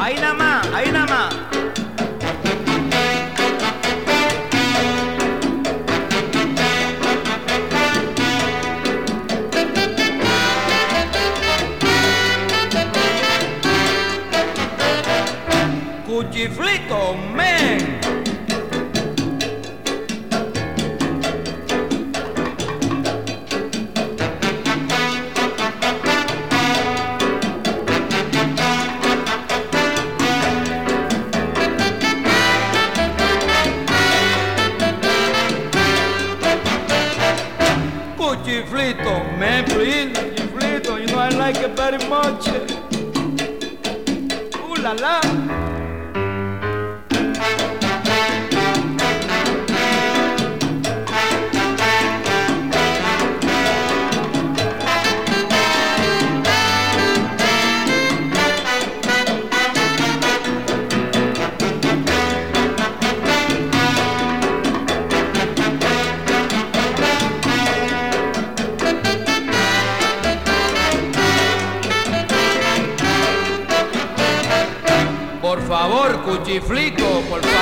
Ahí nada más, ahí nada más. Cuchiflito, men. Cuchiflito, man, please. Cuchiflito, you know I like it very much. Ooh la la. Por favor, Cuchiflito, por favor.